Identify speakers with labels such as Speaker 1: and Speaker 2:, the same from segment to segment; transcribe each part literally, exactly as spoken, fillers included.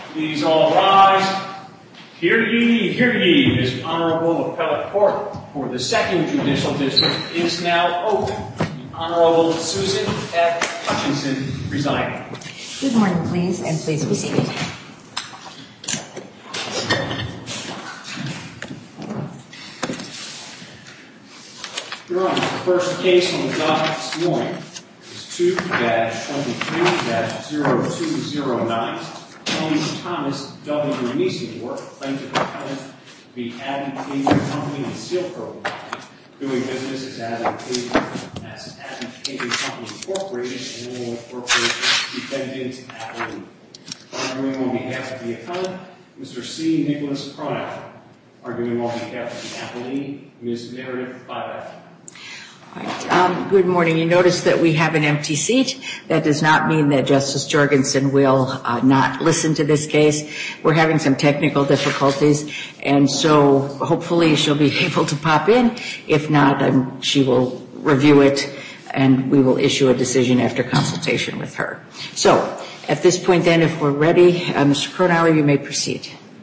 Speaker 1: Please all rise. Hear ye, hear ye. This Honorable Appellate Court for the Second Judicial District is now open. The Honorable Susan F. Hutchinson presiding.
Speaker 2: Good morning, please, and please be seated.
Speaker 1: Your Honor, the first case on the docket this morning is two twenty-three dash oh two oh nine. Tony Thomas W. Niesendorf, plaintiff appellant, v. Abbey Paving Company and Silco Company, doing business as Abbey Paving, as Abbey Paving Company Incorporated and Illinois Corporation, defendant appellee. Arguing on behalf of the appellant, Mister C. Nicholas Cronauer. Arguing on behalf of the appellee, Miz Meredith Bybeth.
Speaker 2: All right. Um, good morning. You notice that we have an empty seat. That does not mean that Justice Jorgensen will uh, not listen to this case. We're having some technical difficulties, and so hopefully she'll be able to pop in. If not, um, she will review it, and we will issue a decision after consultation with her. So at this point, then, if we're ready, uh, Mister Cronauer, you may proceed.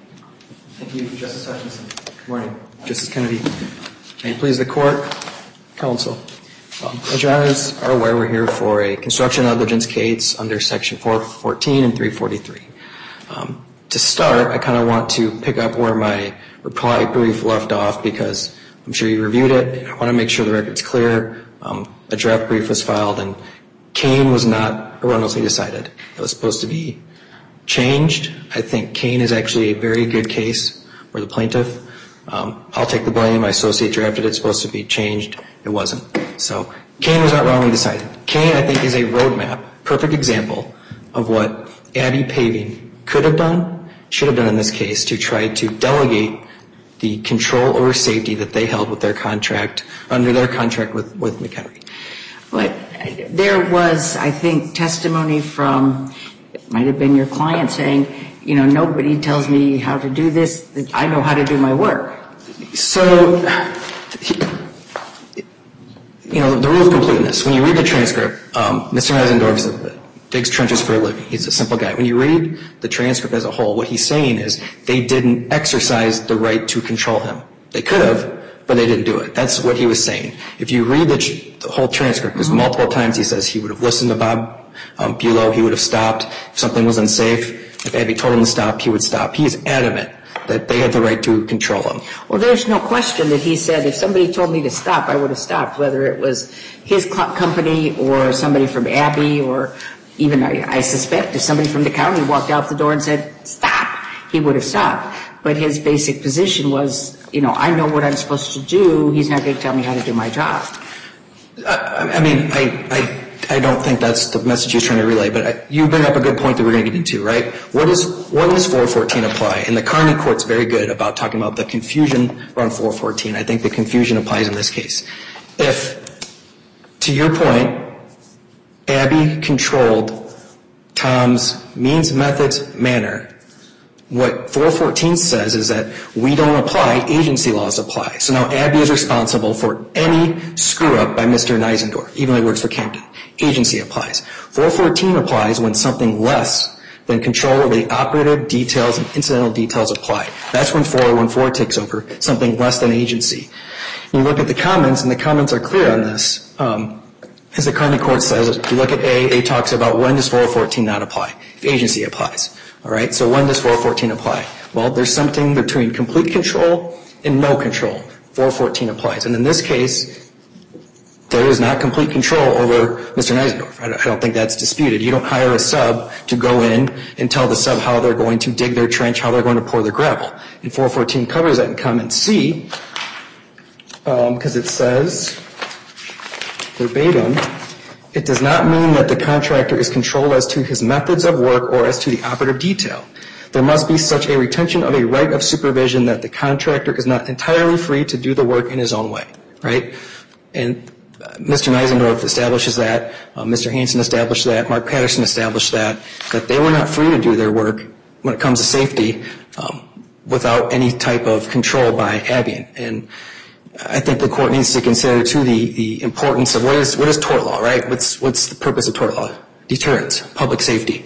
Speaker 3: Thank you, Justice Hutchinson. Good morning, Justice Kennedy. May it please the Court, Counsel. Um, as your honors are aware, we're here for a construction negligence case under Section four fourteen and three forty-three. Um, to start, I kind of want to pick up where my reply brief left off because I'm sure you reviewed it. I want to make sure the record's clear. Um, a draft brief was filed, and Kane was not erroneously decided. It was supposed to be changed. I think Kane is actually a very good case for the plaintiff. Um, I'll take the blame. My associate drafted it. It's supposed to be changed. It wasn't. So Kane was not wrongly decided. Kane, I think, is a roadmap, perfect example of what Abbey Paving could have done, should have done in this case to try to delegate the control over safety that they held with their contract, under their contract with, with McHenry.
Speaker 2: But there was, I think, testimony from, it might have been your client saying, you know, nobody tells me how to do this. I know how to do my work.
Speaker 3: So, you know, the rule of completeness. When you read the transcript, um, Mister Niesendorf digs trenches for a living. He's a simple guy. When you read the transcript as a whole, what he's saying is they didn't exercise the right to control him. They could have, but they didn't do it. That's what he was saying. If you read the, the whole transcript, because mm-hmm. multiple times he says he would have listened to Bob um, Bulow, he would have stopped. If something was unsafe, if Abbey told him to stop, he would stop. He is adamant that they had the right to control him.
Speaker 2: Well, there's no question that he said, if somebody told me to stop, I would have stopped, whether it was his company or somebody from Abbey, or even, I, I suspect, if somebody from the county walked out the door and said, stop, he would have stopped. But his basic position was, you know, I know what I'm supposed to do. He's not going to tell me how to do my job.
Speaker 3: I, I mean, I, I I don't think that's the message he was trying to relay, but I, you bring up a good point that we're going to get into, right? What is, what does four fourteen apply? And the Kearney Court's very good about talking about the confusion around four fourteen. I think the confusion applies in this case. If, to your point, Abbey controlled Tom's means, methods, manner, what four fourteen says is that we don't apply, agency laws apply. So now Abbey is responsible for any screw-up by Mister Niesendorf, even though he works for Camden. Agency applies. four fourteen applies when something less than control over the operative details and incidental details apply. That's when four one four takes over, something less than agency. You look at the comments, and the comments are clear on this. Um, as the Kearney Court says, if you look at A, A talks about when does four fourteen not apply, if agency applies. All right, so when does four fourteen apply? Well, there's something between complete control and no control. four fourteen applies. And in this case, there is not complete control over Mister Niesendorf. I don't think that's disputed. You don't hire a sub to go in and tell the sub how they're going to dig their trench, how they're going to pour their gravel. And four fourteen covers that in comment C, because um, it says, verbatim, it does not mean that the contractor is controlled as to his methods of work or as to the operative detail. There must be such a retention of a right of supervision that the contractor is not entirely free to do the work in his own way, right? And Mister Niesendorf establishes that, uh, Mister Hansen established that, Mark Patterson established that, that they were not free to do their work when it comes to safety um, without any type of control by Abbey. And I think the court needs to consider, too, the, the importance of what is, what is tort law, right? What's, what's the purpose of tort law? Deterrence, public safety.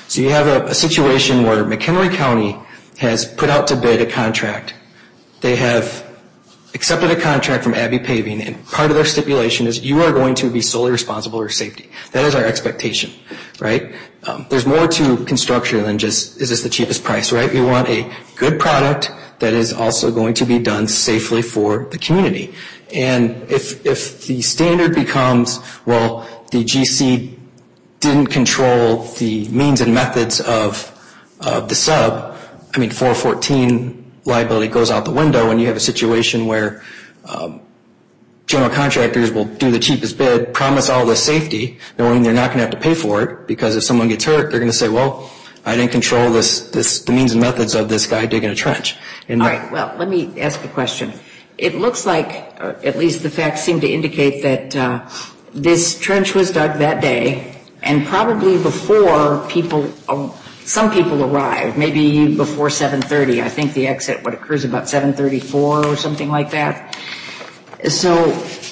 Speaker 3: So you have a, a situation where McHenry County has put out to bid a contract. They have accepted a contract from Abbey Paving, and part of their stipulation is you are going to be solely responsible for safety. That is our expectation, right? Um, there's more to construction than just, is this the cheapest price, right? We want a good product that is also going to be done safely for the community. And if if the standard becomes, well, the G C didn't control the means and methods of, of the sub, I mean, four fourteen liability goes out the window, and you have a situation where um, general contractors will do the cheapest bid, promise all this safety, knowing they're not going to have to pay for it, because if someone gets hurt, they're going to say, well, I didn't control this, this, the means and methods of this guy digging a trench. And
Speaker 2: all right, well, let me ask a question. It looks like, or at least the facts seem to indicate that uh, this trench was dug that day, and probably before people, uh, some people arrived, maybe before seven thirty. I think the exit, what occurs about seven thirty-four or something like that. So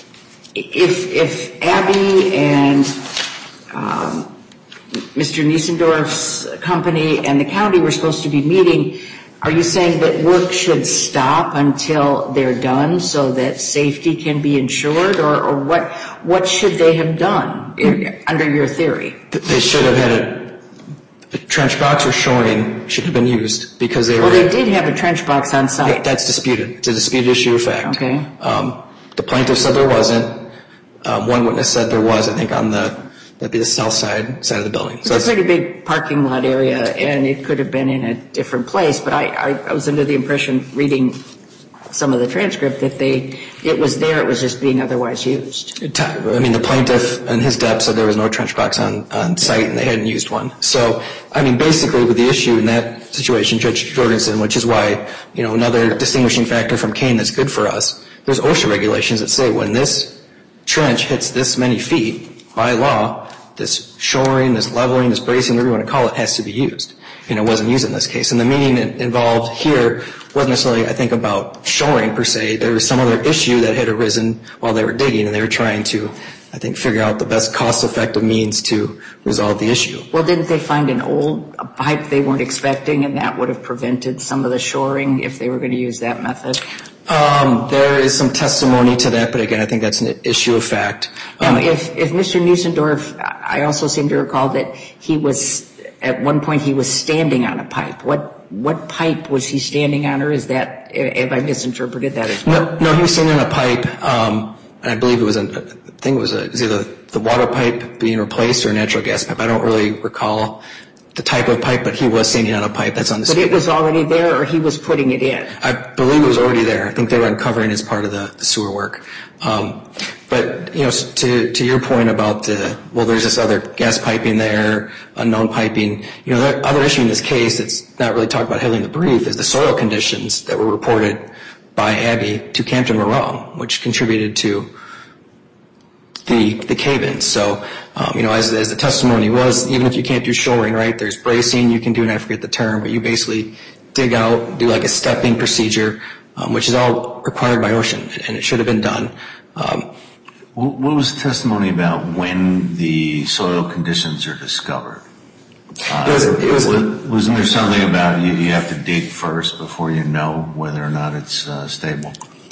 Speaker 2: if, if Abbey and um, Mister Niesendorf's company and the county were supposed to be meeting, are you saying that work should stop until they're done so that safety can be ensured, or, or what what should they have done in, under your theory?
Speaker 3: They should have had a, a trench box or shoring should have been used, because they
Speaker 2: well,
Speaker 3: were...
Speaker 2: Well, they did have a trench box on site.
Speaker 3: That's disputed. It's a disputed issue of fact.
Speaker 2: Okay.
Speaker 3: Um, the plaintiff said there wasn't. Um, one witness said there was, I think, on the... That'd be the south side side of the building.
Speaker 2: So it's a pretty big parking lot area, and it could have been in a different place. But I, I, I was under the impression, reading some of the transcript, that they it was there. It was just being otherwise used.
Speaker 3: I mean, the plaintiff and his dep said there was no trench box on, on site, and they hadn't used one. So, I mean, basically, with the issue in that situation, Judge Jorgensen, which is why, you know, another distinguishing factor from Kane that's good for us, there's OSHA regulations that say when this trench hits this many feet, by law, this shoring, this leveling, this bracing, whatever you want to call it, has to be used. And it wasn't used in this case. And the meaning involved here wasn't necessarily, I think, about shoring per se. There was some other issue that had arisen while they were digging, and they were trying to, I think, figure out the best cost-effective means to resolve the issue.
Speaker 2: Well, didn't they find an old a pipe they weren't expecting, and that would have prevented some of the shoring if they were going to use that method?
Speaker 3: Um, there is some testimony to that, but again, I think that's an issue of fact.
Speaker 2: Um,
Speaker 3: um,
Speaker 2: if, if Mister Niesendorf, I also seem to recall that he was, at one point he was standing on a pipe. What what pipe was he standing on, or is that, have I misinterpreted that as well?
Speaker 3: No, no, he was standing on a pipe, um, and I believe it was, a, I think it was, a, it was either the water pipe being replaced or a natural gas pipe. I don't really recall the type of pipe, but he was standing on a pipe that's on the
Speaker 2: But it was already there, or he was putting it in?
Speaker 3: I believe it was already there. I think they were uncovering as part of the, the sewer work. Um, but, you know, to, to your point about the, well, there's this other gas piping there, unknown piping, you know, the other issue in this case that's not really talked about heavily in the brief is the soil conditions that were reported by Abbey to Campton Moreau, which contributed to the the cave-ins. So, um, you know, as, as the testimony was, even if you can't do shoring, right, there's bracing you can do, and I forget the term, but you basically dig out, do like a stepping procedure, um, which is all required by OSHA, and it should have been done. Um,
Speaker 4: what was the testimony about when the soil conditions are discovered? Uh,
Speaker 3: it was, it was,
Speaker 4: wasn't there something about you, you have to dig first before you know whether or not it's uh, stable?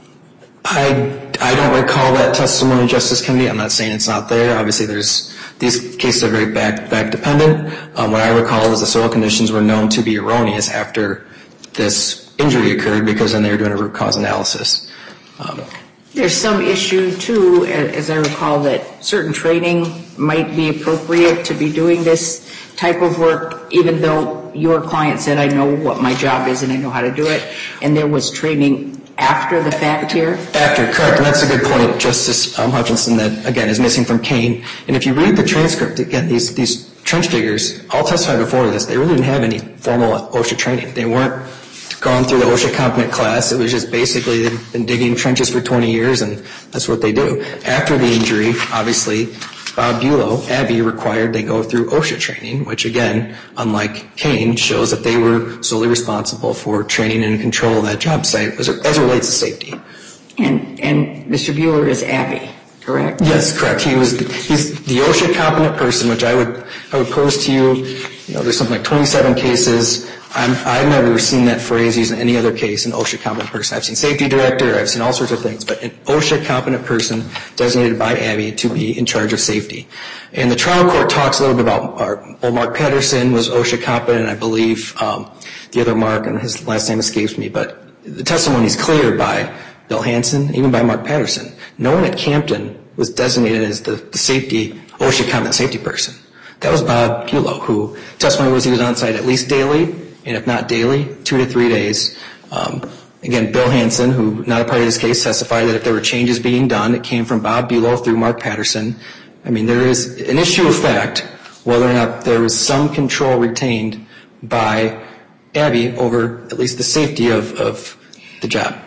Speaker 3: I, I don't recall that testimony, Justice Kennedy. I'm not saying it's not there. Obviously, there's these cases are very back, back dependent. Um, what I recall is the soil conditions were known to be erroneous after this injury occurred, because then they were doing a root cause analysis. Um,
Speaker 2: There's some issue, too, as I recall, that certain training might be appropriate to be doing this type of work, even though your client said, I know what my job is and I know how to do it, and there was training after the fact here?
Speaker 3: After, correct. And that's a good point, Justice um, Hutchinson, that, again, is missing from Kane. And if you read the transcript, again, these, these trench diggers all testified before this. They really didn't have any formal OSHA training. They weren't gone through the OSHA competent class. It was just basically they've been digging trenches for twenty years, and that's what they do. After the injury, obviously, Bob Bulow, Abbey, required they go through OSHA training, which, again, unlike Kane, shows that they were solely responsible for training and control of that job site as it relates to safety.
Speaker 2: And, and Mister Bueller is Abbey. correct?
Speaker 3: Yes, correct. He was the, he's the OSHA competent person, which I would I would pose to you. You know, there's something like twenty-seven cases. I'm, I've never seen that phrase used in any other case, an OSHA competent person. I've seen safety director, I've seen all sorts of things, but an OSHA competent person designated by Abby to be in charge of safety. And the trial court talks a little bit about our, well, Mark Patterson was OSHA competent, I believe um, the other Mark, and his last name escapes me, but the testimony is clear by Bill Hansen, even by Mark Patterson. No one at Campton was designated as the, the safety, OSHA competent safety person. That was Bob Bulow, who testimony was he was on site at least daily, and if not daily, two to three days. Um, again, Bill Hansen, who not a part of this case, testified that if there were changes being done, it came from Bob Bulow through Mark Patterson. I mean, there is an issue of fact whether or not there was some control retained by Abby over at least the safety of, of the job.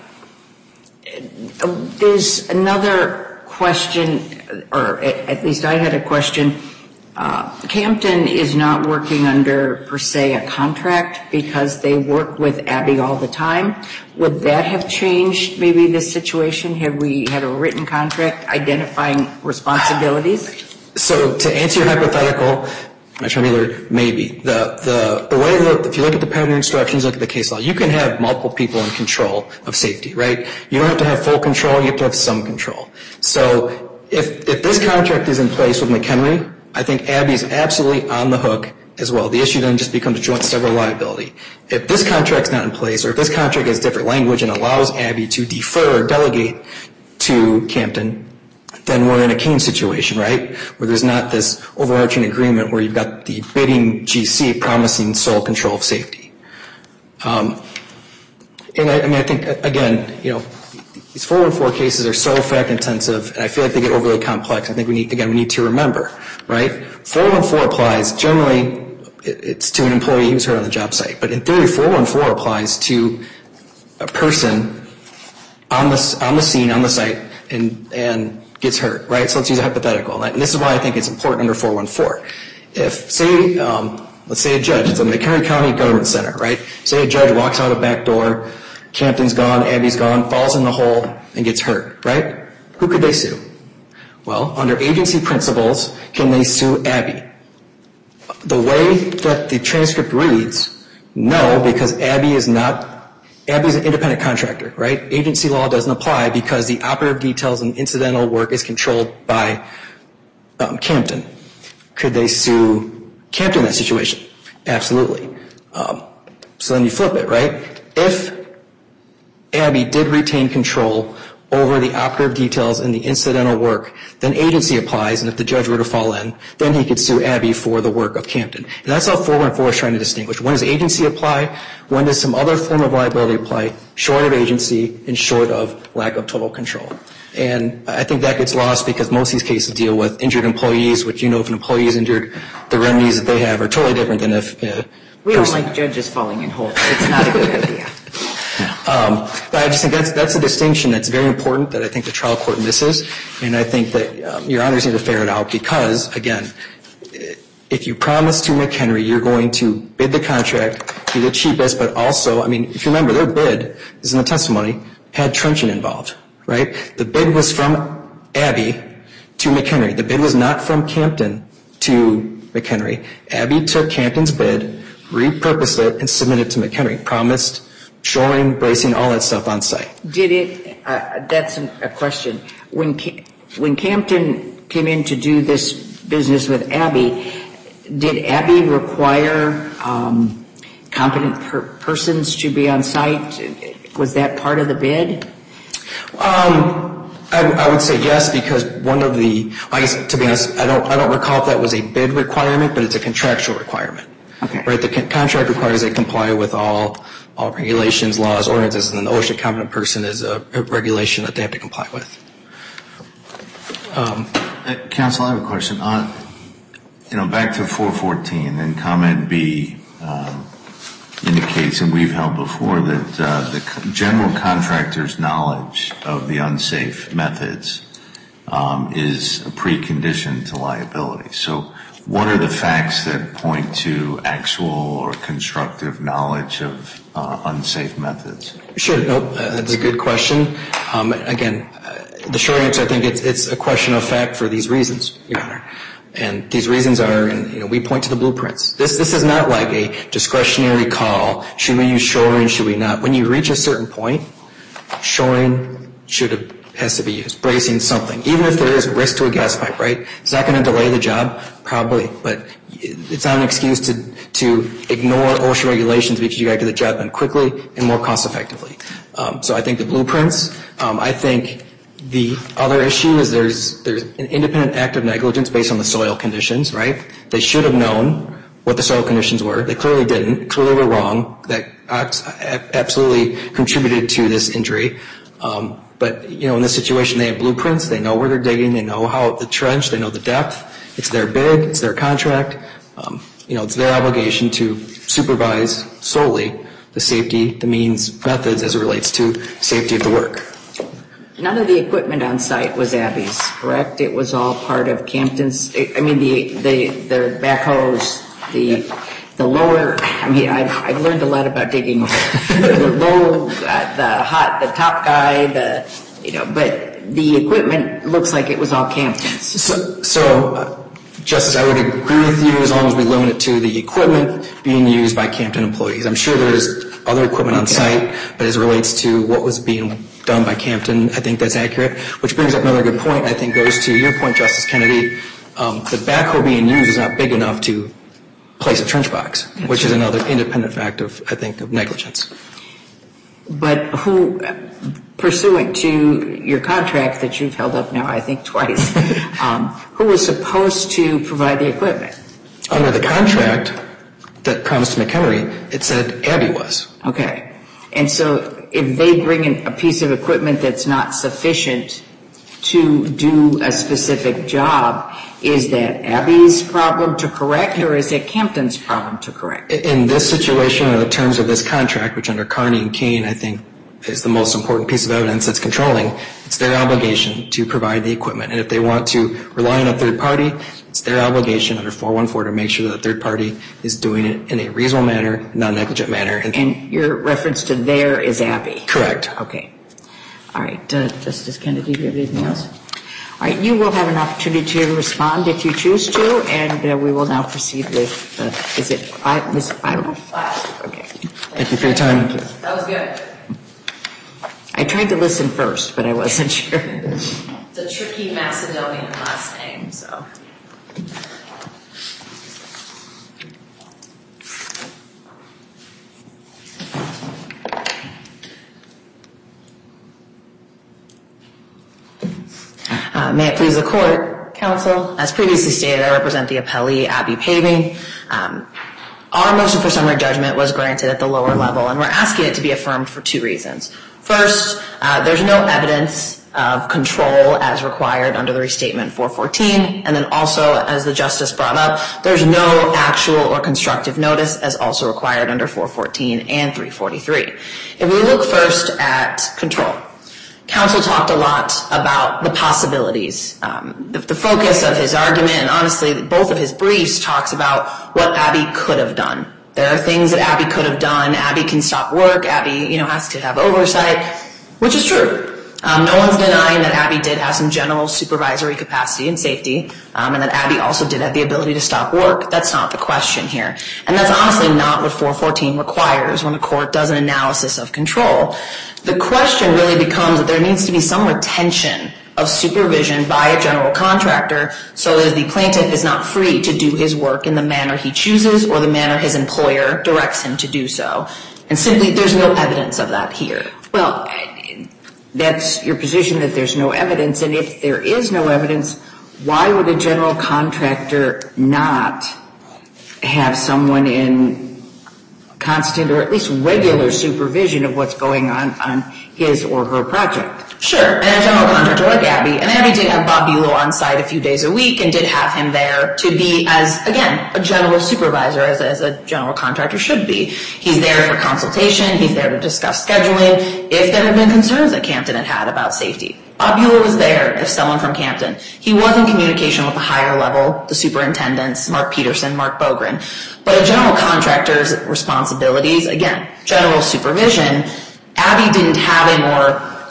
Speaker 2: There's another question, or at least I had a question. Uh, Campton is not working under, per se, a contract because they work with Abby all the time. Would that have changed maybe this situation? Have we had a written contract identifying responsibilities?
Speaker 3: So to answer your hypothetical, I'm trying to be clear, maybe. The, the, the way that, if you look at the pattern instructions, look at the case law, you can have multiple people in control of safety, right? You don't have to have full control, you have to have some control. So if, if this contract is in place with McHenry, I think Abby is absolutely on the hook as well. The issue then just becomes joint several liability. If this contract's not in place, or if this contract has different language and allows Abby to defer or delegate to Campton, then we're in a Kane situation, right? Where there's not this overarching agreement where you've got the bidding G C promising sole control of safety. Um, and I, I mean, I think, again, you know, these four one four cases are so fact-intensive, and I feel like they get overly complex. I think we need, again, we need to remember, right? four one four applies, generally, it's to an employee who's hurt on the job site. But in theory, four one four applies to a person on the, on the scene, on the site, and, and gets hurt, right? So let's use a hypothetical. And this is why I think it's important under four one four. If, say, um, let's say a judge, it's a McHenry County Government Center, right? Say a judge walks out a back door, Campton's gone, Abby's gone, falls in the hole, and gets hurt, right? Who could they sue? Well, under agency principles, can they sue Abby? The way that the transcript reads, no, because Abby is not, Abby's an independent contractor, right? Agency law doesn't apply because the operative details and incidental work is controlled by um, Campton. Could they sue Campton in that situation? Absolutely. Um, so then you flip it, right? If Abby did retain control over the operative details and the incidental work, then agency applies, and if the judge were to fall in, then he could sue Abby for the work of Campton. And that's how four one four is trying to distinguish. When does agency apply? When does some other form of liability apply? Short of agency and short of lack of total control. And I think that gets lost because most of these cases deal with injured employees, which, you know, if an employee is injured, the remedies that they have are totally different than if uh,
Speaker 2: we don't like judges falling in holes. It's not a good idea.
Speaker 3: Um, but I just think that's that's a distinction that's very important that I think the trial court misses, and I think that um, your honors need to ferret out because, again, if you promise to McHenry you're going to bid the contract, be the cheapest, but also, I mean, if you remember, their bid, this is in the testimony, had trenching involved, right? The bid was from Abby to McHenry. The bid was not from Campton to McHenry. Abby took Campton's bid, repurposed it, and submitted it to McHenry, promised shoring, bracing, all that stuff on site.
Speaker 2: Did it, uh, that's a question, when when Campton came in to do this business with Abby, did Abby require um, competent per- persons to be on site? Was that part of the bid?
Speaker 3: Um, I, I would say yes, because one of the, I guess, to be honest, I don't, I don't recall if that was a bid requirement, but it's a contractual requirement.
Speaker 2: Okay.
Speaker 3: Right, the con- contract requires they comply with all all regulations, laws, ordinances, and then the OSHA competent person is a, a regulation that they have to comply with. Um,
Speaker 4: uh, Counsel, I have a question. On, you know, back to four fourteen, and comment B um, indicates, and we've held before, that uh, the co- general contractor's knowledge of the unsafe methods um, is a precondition to liability. So what are the facts that point to actual or constructive knowledge of uh, unsafe methods?
Speaker 3: Sure, no, uh, that's a good question. Um, again, uh, The short answer, I think it's it's a question of fact for these reasons, Your Honor. And these reasons are, and you know, we point to the blueprints. This this is not like a discretionary call. Should we use shoring? Should we not? When you reach a certain point, shoring should have, has to be used. Bracing, something. Even if there is risk to a gas pipe, right? It's not going to delay the job, probably, but it's not an excuse to to ignore OSHA regulations because you got to get the job done quickly and more cost effectively. Um, so I think the blueprints. Um, I think. The other issue is there's there's an independent act of negligence based on the soil conditions, right? They should have known what the soil conditions were. They clearly didn't. Clearly were wrong. That absolutely contributed to this injury. Um, but, you know, in this situation, they have blueprints. They know where they're digging. They know how the trench. They know the depth. It's their bid. It's their contract. Um, you know, it's their obligation to supervise solely the safety, the means, methods as it relates to safety of the work.
Speaker 2: None of the equipment on site was Abby's, correct? It was all part of Campton's. I mean, the the the backhoes, the the lower. I mean, I've I've learned a lot about digging. The low, uh, the hot, the top guy, the you know, but the equipment looks like it was all Campton's.
Speaker 3: So, so uh, Justice, I would agree with you as long as we limit it to the equipment being used by Campton employees. I'm sure there's other equipment on site, but as it relates to what was being done by Campton, I think that's accurate, which brings up another good point, I think goes to your point, Justice Kennedy. Um, the backhoe being used is not big enough to place a trench box, which is another independent fact of, I think, of negligence.
Speaker 2: But who, pursuant to your contract that you've held up now, I think twice, um, who was supposed to provide the equipment?
Speaker 3: Under the contract that promised McHenry, it said Abby was.
Speaker 2: Okay. And so if they bring in a piece of equipment that's not sufficient to do a specific job, is that Abby's problem to correct or is it Campton's problem to correct?
Speaker 3: In this situation, in the terms of this contract, which under Carney and Kane, I think, is the most important piece of evidence that's controlling, it's their obligation to provide the equipment. And if they want to rely on a third party, it's their obligation under four one four to make sure that the third party is doing it in a reasonable manner, non-negligent manner. And,
Speaker 2: and your reference to there is Abby?
Speaker 3: Correct.
Speaker 2: Okay. All right. Uh, Justice Kennedy, do you have anything else? All right. You will have an opportunity to respond if you choose to, and uh, we will now proceed with, uh, is it five, Miz Philo? Okay.
Speaker 3: Thank you for your time.
Speaker 5: That was good.
Speaker 2: I tried to listen first, but I wasn't sure.
Speaker 5: It's a tricky Macedonian last name, so. Uh, may it please the court, counsel. As previously stated, I represent the appellee, Abby Paving. Um, our motion for summary judgment was granted at the lower level, and we're asking it to be affirmed for two reasons. First, uh, there's no evidence of control as required under the restatement four fourteen, and then also, as the justice brought up, there's no actual or constructive notice as also required under four fourteen and three forty-three. If we look first at control, counsel talked a lot about the possibilities. Um, the, the focus of his argument, and honestly, both of his briefs, talks about what Abby could have done. There are things that Abby could have done. Abby can stop work. Abby, you know, has to have oversight, which is true. Um, no one's denying that Abby did have some general supervisory capacity and safety, um, and that Abby also did have the ability to stop work. That's not the question here. And that's honestly not what four fourteen requires when a court does an analysis of control. The question really becomes that there needs to be some retention of supervision by a general contractor so that the plaintiff is not free to do his work in the manner he chooses or the manner his employer directs him to do so. And simply, there's no evidence of that here.
Speaker 2: Well, that's your position that there's no evidence, and if there is no evidence, why would a general contractor not have someone in constant or at least regular supervision of what's going on on his or her project?
Speaker 5: Sure, and a general contractor like Abby, and Abby did have Bob Bulow on site a few days a week and did have him there to be as, again, a general supervisor as, as a general contractor should be. He's there for consultation, he's there to discuss scheduling, if there have been concerns that Campton had had about safety. Bob Bulow was there if someone from Campton. He was in communication with the higher level, the superintendents, Mark Peterson, Mark Bogren. But a general contractor's responsibilities, again, general supervision, Abby didn't have a more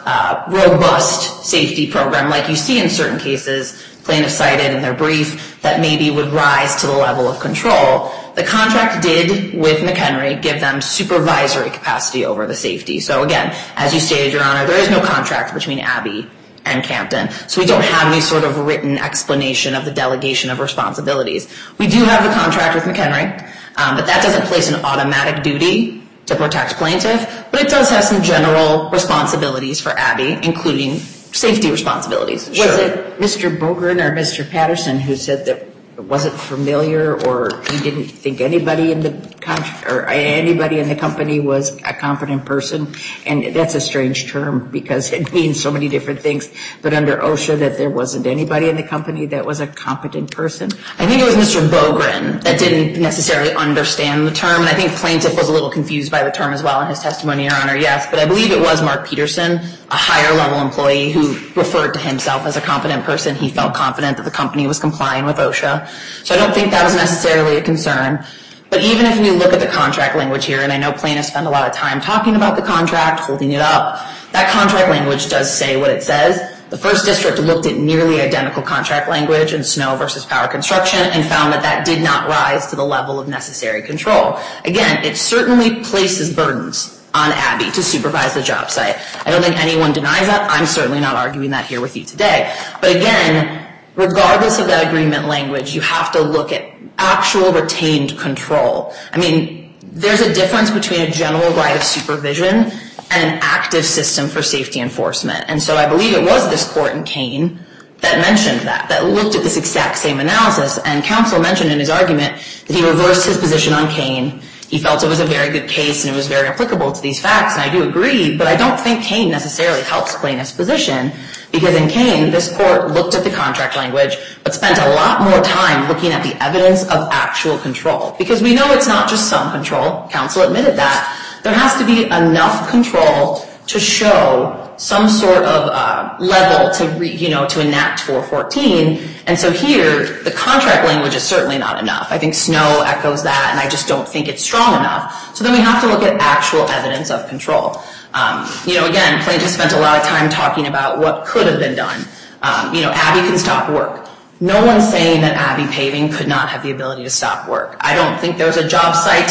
Speaker 5: uh, robust safety program like you see in certain cases, plaintiffs cited in their brief, that maybe would rise to the level of control. The contract did, with McHenry, give them supervisory capacity over the safety. So again, as you stated, Your Honor, there is no contract between Abbey and Campton. So we don't have any sort of written explanation of the delegation of responsibilities. We do have the contract with McHenry, um, but that doesn't place an automatic duty to protect plaintiff, but it does have some general responsibilities for Abbey, including safety responsibilities.
Speaker 2: Was it Mister Bogren or Mister Patterson who said that it wasn't familiar, or he didn't think anybody in the contract or anybody in the company was a competent person? And that's a strange term because it means so many different things. But under OSHA, that there wasn't anybody in the company that was a competent person?
Speaker 5: I think it was Mister Bogren that didn't necessarily understand the term, and I think plaintiff was a little confused by the term as well in his testimony, Your Honor, yes. But I believe it was Mark Peterson, a higher-level employee who referred to himself as a competent person. He felt confident that the company was complying with OSHA. So I don't think that was necessarily a concern. But even if we look at the contract language here, and I know plaintiffs spend a lot of time talking about the contract, holding it up, that contract language does say what it says. The First District looked at nearly identical contract language in Snow versus Power Construction and found that that did not rise to the level of necessary control. Again, it certainly places burdens on Abbey to supervise the job site. I don't think anyone denies that. I'm certainly not arguing that here with you today. But again, regardless of that agreement language, you have to look at actual retained control. I mean, there's a difference between a general right of supervision and an active system for safety enforcement. And so I believe it was this court in Kane that mentioned that, that looked at this exact same analysis. And counsel mentioned in his argument that he reversed his position on Kane. He felt it was a very good case and it was very applicable to these facts, and I do agree, but I don't think Kane necessarily helps plaintiff's position, because in Kane, this court looked at the contract language, but spent a lot more time looking at the evidence of actual control. Because we know it's not just some control. Counsel admitted that. There has to be enough control to show some sort of uh, level to, re, you know, to enact four fourteen. And so here, the contract language is certainly not enough. I think Snow echoes that, and I just don't think it's strong enough. So then we have to look at actual evidence of control. Um, you know, again, plaintiffs spent a lot of time talking about what could have been done. Um, you know, Abbey can stop work. No one's saying that Abbey Paving could not have the ability to stop work. I don't think there's a job site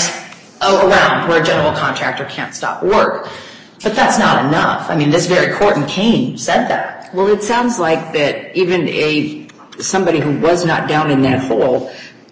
Speaker 5: around where a general contractor can't stop work. But that's not enough. I mean, this very court in Kane said that.
Speaker 2: Well, it sounds like that even a somebody who was not down in that hole, uh,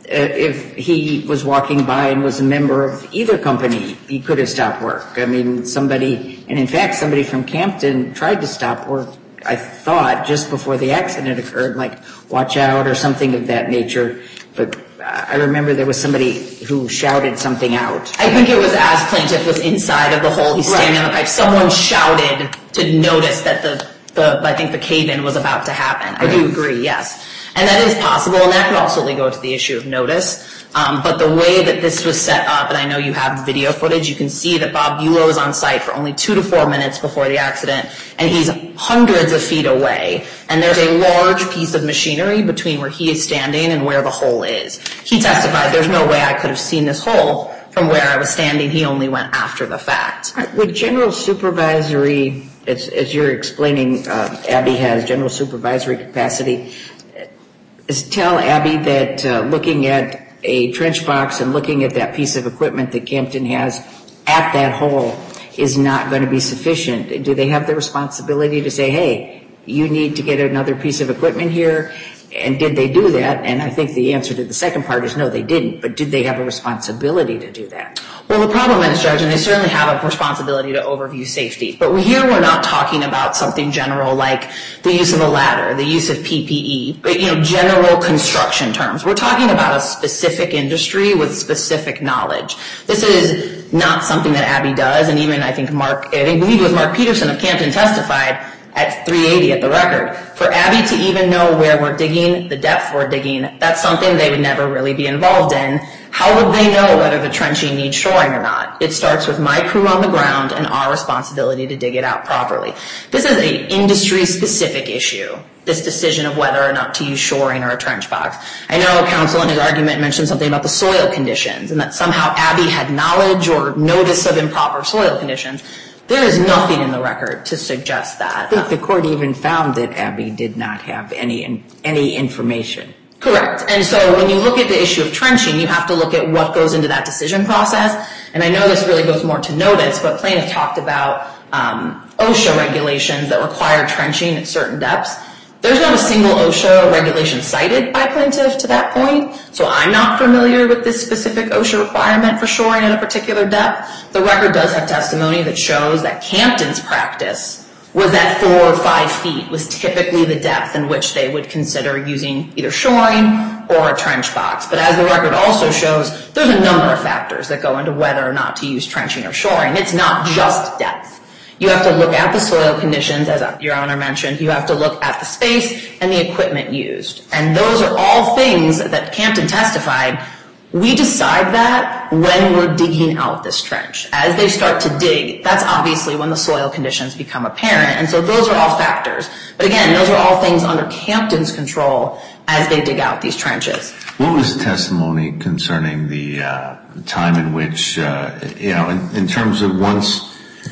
Speaker 2: if he was walking by and was a member of either company, he could have stopped work. I mean, somebody, and in fact, somebody from Campton tried to stop work, I thought, just before the accident occurred, like watch out or something of that nature. But I remember there was somebody who shouted something out.
Speaker 5: I think it was as plaintiff was inside of the hole, he's standing on the pipe. Someone shouted to notice that the, the I think the cave-in was about to happen. I do agree, yes. And that is possible, and that could also go to the issue of notice. Um, but the way that this was set up, and I know you have video footage, you can see that Bob Bulow is on site for only two to four minutes before the accident, and he's hundreds of feet away. And there's a large piece of machinery between where he is standing and where the hole is. He testified, there's no way I could have seen this hole from where I was standing. He only went after the fact.
Speaker 2: With general supervisory, as, as you're explaining, uh, Abbey has general supervisory capacity. Is tell Abbey that uh, looking at a trench box and looking at that piece of equipment that Campton has at that hole is not going to be sufficient. Do they have the responsibility to say, hey, you need to get another piece of equipment here? And did they do that? And I think the answer to the second part is no, they didn't. But did they have a responsibility to do that?
Speaker 5: Well, the problem is, Judge, and they certainly have a responsibility to overview safety. But here we're not talking about something general like the use of a ladder, the use of P P E, but, you know, general construction terms. We're talking about a specific industry with specific knowledge. This is not something that Abbey does, and even I think Mark, I think, believe it was Mark Peterson of Campton testified at three eighty at the record. For Abbey to even know where we're digging, the depth we're digging, that's something they would never really be involved in. How would they know whether the trenching needs shoring or not? It starts with my crew on the ground and our responsibility to dig it out properly. This is an industry-specific issue, this decision of whether or not to use shoring or a trench box. I know counsel in his argument mentioned something about the soil conditions and that somehow Abbey had knowledge or notice of improper soil conditions. There is nothing in the record to suggest that.
Speaker 2: I think the court even found that Abby did not have any any information.
Speaker 5: Correct. And so when you look at the issue of trenching, you have to look at what goes into that decision process. And I know this really goes more to notice, but plaintiff talked about um, OSHA regulations that require trenching at certain depths. There's not a single OSHA regulation cited by plaintiff to that point, so I'm not familiar with this specific OSHA requirement for shoring at a particular depth. The record does have testimony that shows that Campton's practice was that four or five feet was typically the depth in which they would consider using either shoring or a trench box. But as the record also shows, there's a number of factors that go into whether or not to use trenching or shoring. It's not just depth. You have to look at the soil conditions, as Your Honor mentioned. You have to look at the space and the equipment used. And those are all things that Campton testified. We decide that when we're digging out this trench. As they start to dig, that's obviously when the soil conditions become apparent. And so those are all factors. But again, those are all things under Campton's control as they dig out these trenches.
Speaker 4: What was testimony concerning the uh, time in which, uh, you know, in, in terms of once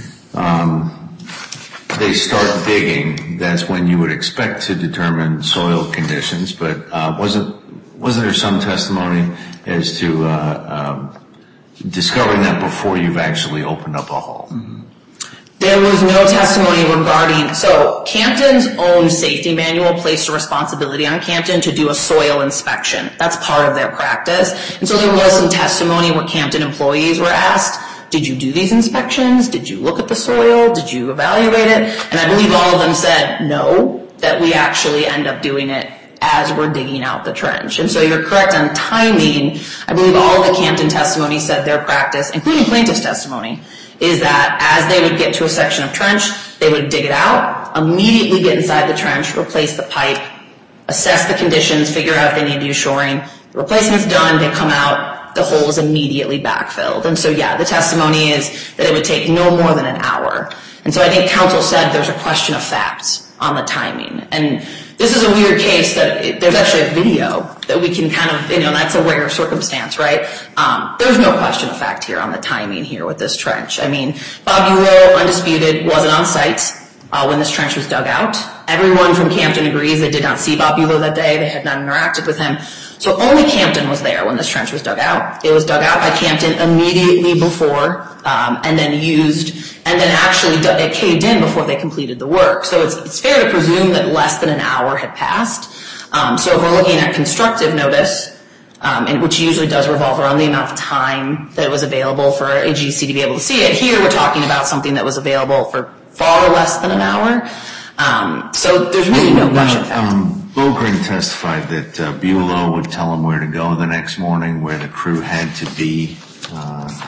Speaker 4: um, they start digging, that's when you would expect to determine soil conditions, but uh, wasn't wasn't there some testimony as to uh, um, discovering that before you've actually opened up a hole?
Speaker 5: Mm-hmm. There was no testimony regarding, so Campton's own safety manual placed a responsibility on Campton to do a soil inspection. That's part of their practice. And so there was some testimony where Campton employees were asked, did you do these inspections? Did you look at the soil? Did you evaluate it? And I believe all of them said no, that we actually end up doing it as we're digging out the trench. And so you're correct on timing. I believe all of the Campton testimony said their practice, including plaintiff's testimony, is that as they would get to a section of trench, they would dig it out, immediately get inside the trench, replace the pipe, assess the conditions, figure out if they need to use shoring. The replacement's done, they come out, the hole is immediately backfilled. And so, yeah, the testimony is that it would take no more than an hour. And so I think counsel said there's a question of fact on the timing. And this is a weird case that it, there's actually a video that we can kind of, you know, that's a rare circumstance, right? Um, there's no question of fact here on the timing here with this trench. I mean, Bob Bulow, undisputed, wasn't on site uh, when this trench was dug out. Everyone from Campton agrees they did not see Bob Bulow that day. They had not interacted with him. So only Campton was there when this trench was dug out. It was dug out by Campton immediately before um, and then used, and then actually it caved in before they completed the work. So it's, it's fair to presume that less than an hour had passed. Um, so if we're looking at constructive notice, um, and which usually does revolve around the amount of time that it was available for a G C to be able to see it, here we're talking about something that was available for far less than an hour. Um, so there's really no question.
Speaker 4: Um, Bogren testified that uh, Bulow would tell him where to go the next morning, where the crew had to be. Uh,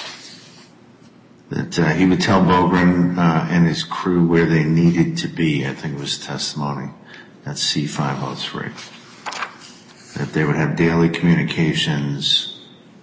Speaker 4: that uh, he would tell Bogren uh, and his crew where they needed to be. I think it was testimony. That's C five oh three. That they would have daily communications.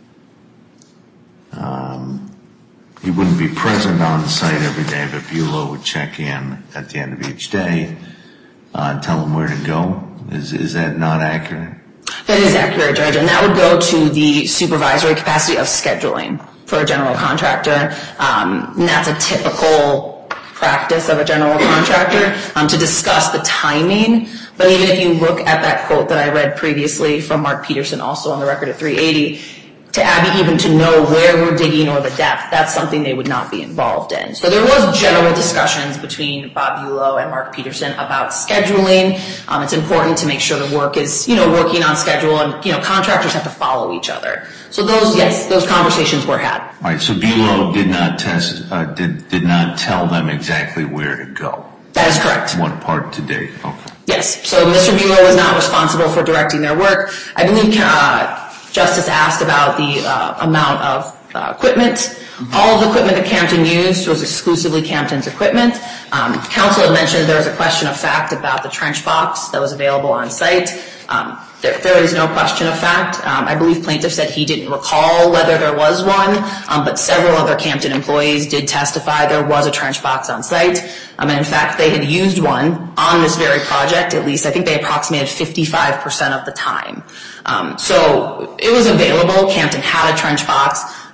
Speaker 4: Um, he wouldn't be present on site every day, but Bulow would check in at the end of each day. Uh, tell them where to go. Is is that not accurate?
Speaker 5: That is accurate, Judge, and that would go to the supervisory capacity of scheduling for a general contractor. Um, and that's a typical practice of a general contractor um, to discuss the timing. But even if you look at that quote that I read previously from Mark Peterson, also on the record at three eighty, to Abby even to know where we're digging or the depth, that's something they would not be involved in. So there was general discussions between Bob Bulow and Mark Peterson about scheduling. Um, it's important to make sure the work is, you know, working on schedule, and, you know, contractors have to follow each other. So those, yes, those conversations were had.
Speaker 4: All right, so Bulow did not test, uh, did, did not tell them exactly where to go.
Speaker 5: That is correct.
Speaker 4: What part to dig, okay.
Speaker 5: Yes, so Mister Bulow was not responsible for directing their work. I believe, uh, Justice asked about the uh, amount of uh, equipment. Mm-hmm. All of the equipment that Campton used was exclusively Campton's equipment. Um, counsel had mentioned there was a question of fact about the trench box that was available on site. Um, there, there is no question of fact. Um, I believe plaintiff said he didn't recall whether there was one, um, but several other Campton employees did testify there was a trench box on site. Um, and in fact, they had used one on this very project, at least I think they approximated fifty-five percent of the time. Um, so it was available. Campton had a trench box.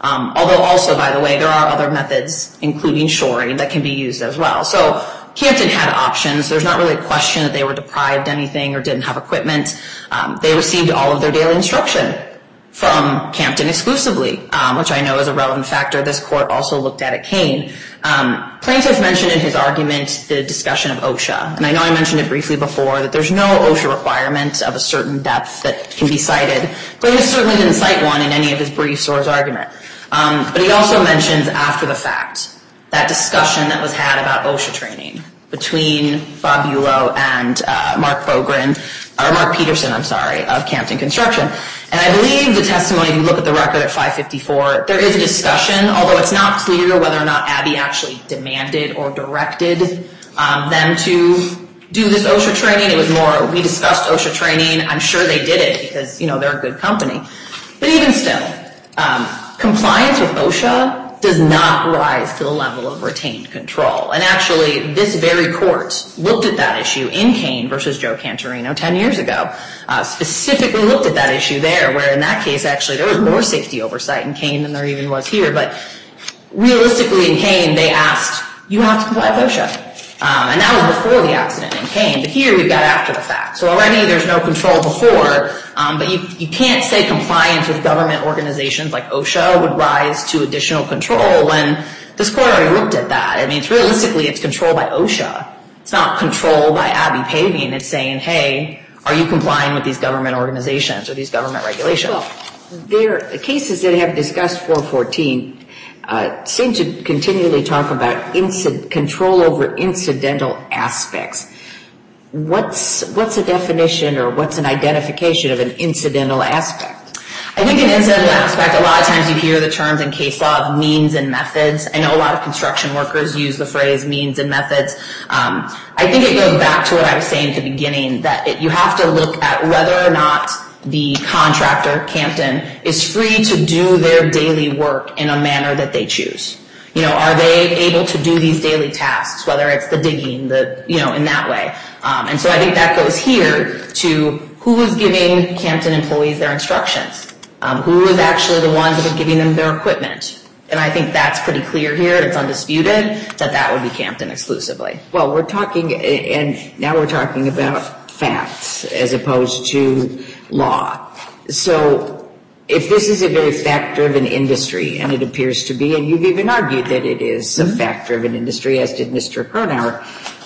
Speaker 5: Um, although also, by the way, there are other methods, including shoring, that can be used as well. So Campton had options. There's not really a question that they were deprived anything or didn't have equipment. Um, they received all of their daily instruction from Campton exclusively, um, which I know is a relevant factor. This court also looked at at Kane. Um, plaintiff mentioned in his argument the discussion of OSHA, and I know I mentioned it briefly before that there's no OSHA requirement of a certain depth that can be cited. Plaintiff certainly didn't cite one in any of his briefs or his argument. Um, but he also mentions after the fact that discussion that was had about OSHA training between Bob Bulow and uh, Mark Bogren, or Mark Peterson, I'm sorry, of Campton Construction. And I believe the testimony, if you look at the record at five fifty-four, there is a discussion, although it's not clear whether or not Abby actually demanded or directed um, them to do this OSHA training. It was more, we discussed OSHA training. I'm sure they did it because, you know, they're a good company. But even still, um, compliance with OSHA does not rise to the level of retained control. And actually, this very court looked at that issue in Kane versus Joe Cantorino ten years ago, uh, specifically looked at that issue there, where in that case, actually, there was more safety oversight in Kane than there even was here. But realistically, in Kane, they asked, you have to comply with OSHA. Um, and that was before the accident in Kane. But here, we've got after the fact. So already, there's no control before. Um, but you, you can't say compliance with government organizations like OSHA would rise to additional control when this court already looked at that. I mean, it's realistically, it's controlled by OSHA. It's not controlled by Abbey Paving. It's saying, hey, are you complying with these government organizations or these government regulations?
Speaker 2: Well, there are cases that have discussed four fourteen uh, seem to continually talk about inci- control over incidental aspects. What's what's a definition or what's an identification of an incidental aspect?
Speaker 5: I think an incidental aspect, a lot of times you hear the terms in case law of means and methods. I know a lot of construction workers use the phrase means and methods. Um, I think it goes back to what I was saying at the beginning, that it, you have to look at whether or not the contractor, Campton, is free to do their daily work in a manner that they choose. You know, are they able to do these daily tasks, whether it's the digging, the, you know, in that way. Um, and so I think that goes here to who is giving Campton employees their instructions, um, who is actually the ones that are giving them their equipment. And I think that's pretty clear here. It's undisputed that that would be Campton exclusively.
Speaker 2: Well, we're talking, and now we're talking about facts as opposed to law. So if this is a very fact-driven industry, and it appears to be, and you've even argued that it is a fact-driven industry, as did Mister Cronauer,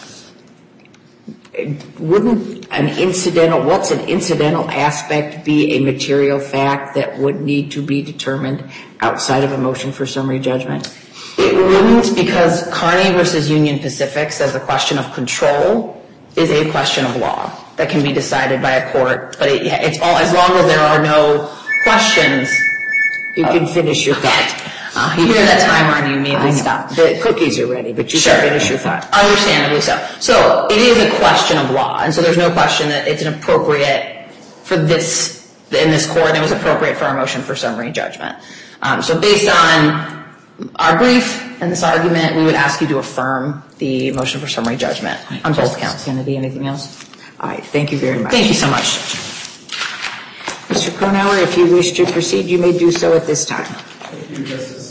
Speaker 2: wouldn't an incidental, what's an incidental aspect be a material fact that would need to be determined outside of a motion for summary judgment?
Speaker 5: It wouldn't, because Kearney versus Union Pacific says the question of control is a question of law that can be decided by a court. But it, it's all, as long as there are no questions.
Speaker 2: You can finish your thought.
Speaker 5: Uh, you hear that timer and you immediately stop.
Speaker 2: The cookies are ready, but you
Speaker 5: sure.
Speaker 2: can finish your thought.
Speaker 5: Understandably so. So it is a question of law, and so there's no question that it's an appropriate for this, in this court, and it was appropriate for our motion for summary judgment. Um, so based on our brief and this argument, we would ask you to affirm the motion for summary judgment on both counts.
Speaker 2: Kennedy, anything else? All right, thank you very much.
Speaker 5: Thank you so much.
Speaker 2: Mister Cronauer, if you wish to proceed, you may do so at this time.
Speaker 1: Thank you, Justice.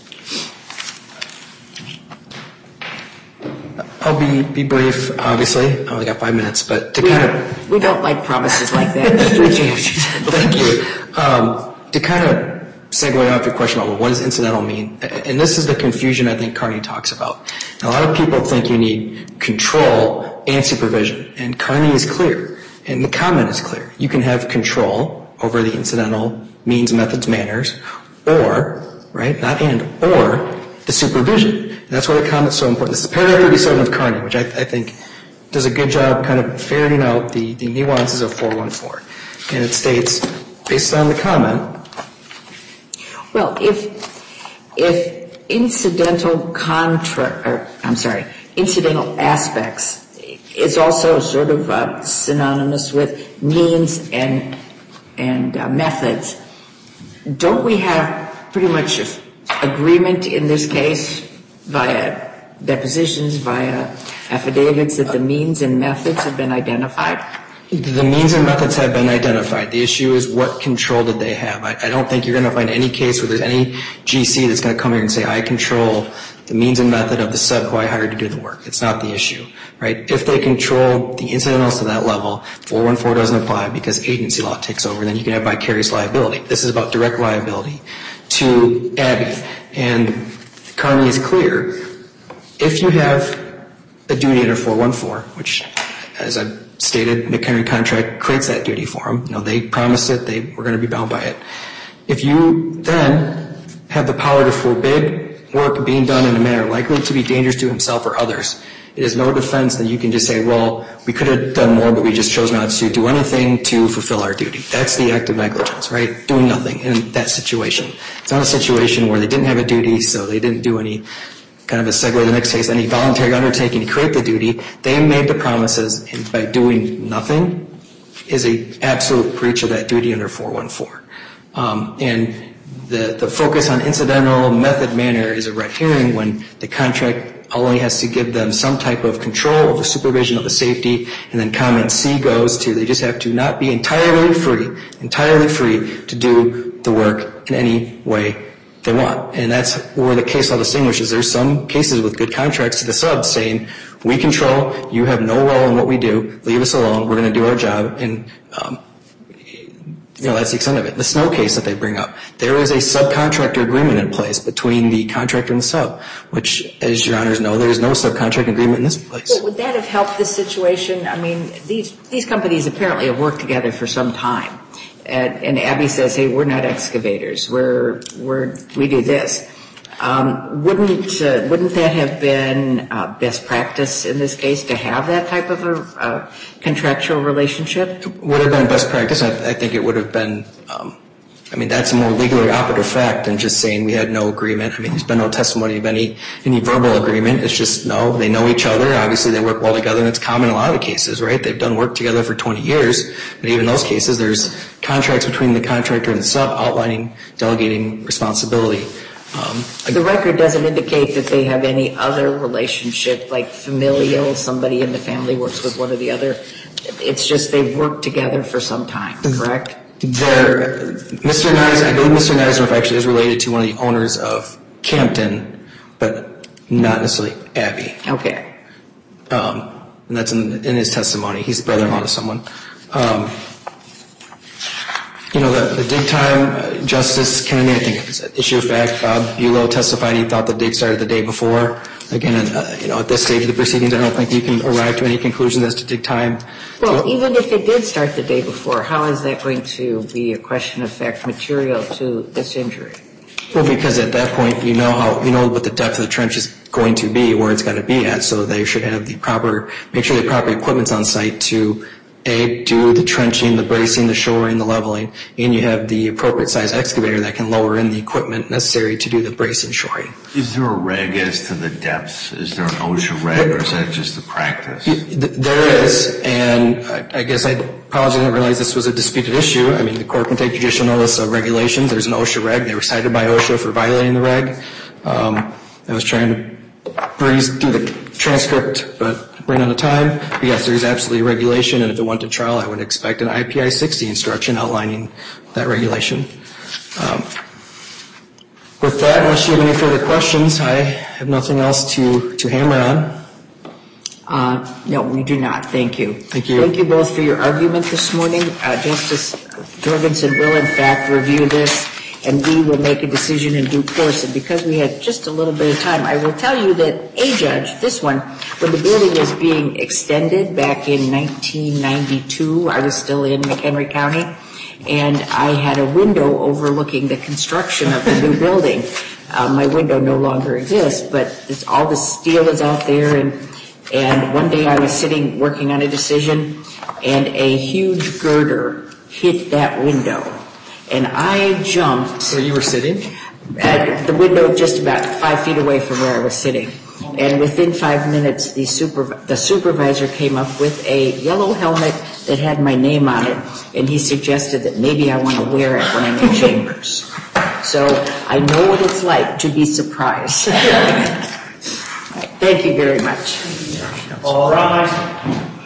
Speaker 3: I'll be, be brief, obviously. I only got five minutes, but to kind of...
Speaker 2: We don't like promises like that.
Speaker 3: Thank you. Um, to kind of segue off your question about, well, what does incidental mean? And this is the confusion I think Kearney talks about. A lot of people think you need control and supervision, and Kearney is clear, and the comment is clear. You can have control over the incidental means, methods, manners, or, right, not and, or the supervision. And that's why the comment's so important. This is paragraph thirty-seven of Kearney, which I, I think does a good job kind of ferreting out the, the nuances of four one four. And it states, based on the comment,
Speaker 2: well, if if incidental contra, or, I'm sorry, incidental aspects is also sort of uh, synonymous with means and and uh, methods, don't we have pretty much agreement in this case via depositions, via affidavits, that the means and methods have been identified?
Speaker 3: The means and methods have been identified. The issue is what control did they have. I, I don't think you're going to find any case where there's any G C that's going to come here and say, I control the means and method of the sub who I hired to do the work. It's not the issue, right? If they control the incidentals to that level, four one four doesn't apply because agency law takes over. Then you can have vicarious liability. This is about direct liability to Abby. And Kearney is clear. If you have a duty under four one four, which, as I've stated, McHenry contract creates that duty for them. You know, they promised it. They were going to be bound by it. If you then have the power to forbid work being done in a manner likely to be dangerous to himself or others, it is no defense that you can just say, well, we could have done more, but we just chose not to do anything to fulfill our duty. That's the act of negligence, right? Doing nothing in that situation. It's not a situation where they didn't have a duty, so they didn't do any, kind of a segue to the next case, any voluntary undertaking to create the duty. They made the promises, and by doing nothing is an absolute breach of that duty under four one four. Um, and the, the focus on incidental method manner is a red herring when the contract only has to give them some type of control over supervision of the safety, and then comment C goes to they just have to not be entirely free, entirely free to do the work in any way they want. And that's where the case law distinguishes. There's some cases with good contracts to the sub saying, we control, you have no role in what we do, leave us alone, we're going to do our job, and um, you know, that's the extent of it. The Snow case that they bring up, there is a subcontractor agreement in place between the contractor and the sub, which, as your honors know, there is no subcontract agreement in this place.
Speaker 2: Well, would that have helped this situation? I mean, these these companies apparently have worked together for some time. And, and Abby says, hey, we're not excavators. We're, we're, we do this. Um, wouldn't, uh, wouldn't that have been uh, best practice in this case to have that type of a uh, contractual relationship?
Speaker 3: Would have been best practice. I, I think it would have been, um, I mean, that's a more legally operative fact than just saying we had no agreement. I mean, there's been no testimony of any, any verbal agreement. It's just, no, they know each other. Obviously, they work well together, and it's common in a lot of the cases, right? They've done work together for twenty years. But even in those cases, there's contracts between the contractor and the sub outlining, delegating responsibility. Um,
Speaker 2: the record doesn't indicate that they have any other relationship, like familial, somebody in the family works with one or the other. It's just they've worked together for some time, correct?
Speaker 3: There, Mister Neis, I believe Mister Neisdorf actually is related to one of the owners of Campton, but not necessarily Abby.
Speaker 2: Okay.
Speaker 3: Um, and that's in, in his testimony. He's the brother-in-law to someone. Um, you know, the, the dig time, uh, Justice Kennedy, I think it's an issue of fact. Bob Bulow testified he thought the dig started the day before. Again, uh, you know, at this stage of the proceedings, I don't think you can arrive to any conclusions as to dig time.
Speaker 2: Well, so, even if it did start the day before, how is that going to be a question of fact material to this injury?
Speaker 3: Well, because at that point, you know how, you know what the depth of the trench is going to be, where it's going to be at, so they should have the proper, make sure the proper equipment's on site to, A, do the trenching, the bracing, the shoring, the leveling, and you have the appropriate size excavator that can lower in the equipment necessary to do the bracing, shoring.
Speaker 4: Is there a reg as to the depths? Is there an OSHA reg, or is that just the practice?
Speaker 3: There is, and I guess I apologize, I didn't realize this was a disputed issue. I mean, the court can take judicial notice of regulations. There's an OSHA reg. They were cited by OSHA for violating the reg. Um, I was trying to breeze through the transcript, but ran out of time. But yes, there is absolutely regulation, and if it went to trial, I would expect an I P I sixty instruction outlining that regulation. Um, with that, unless you have any further questions, I have nothing else to, to hammer on.
Speaker 2: Uh, no, we do not. Thank you.
Speaker 3: Thank you.
Speaker 2: Thank you both for your argument this morning. Uh, Justice Jorgensen will, in fact, review this, and we will make a decision in due course. And because we had just a little bit of time, I will tell you that a judge, this one, when the building was being extended back in nineteen ninety-two, I was still in McHenry County, and I had a window overlooking the construction of the new building. Uh, my window no longer exists, but it's, all the steel is out there, and And one day I was sitting working on a decision, and a huge girder hit that window. And I jumped.
Speaker 3: Where you were sitting?
Speaker 2: At the window just about five feet away from where I was sitting. And within five minutes, the, superv- the supervisor came up with a yellow helmet that had my name on it, and he suggested that maybe I want to wear it when I'm in chambers. So I know what it's like to be surprised. Thank you very much.
Speaker 1: All rise.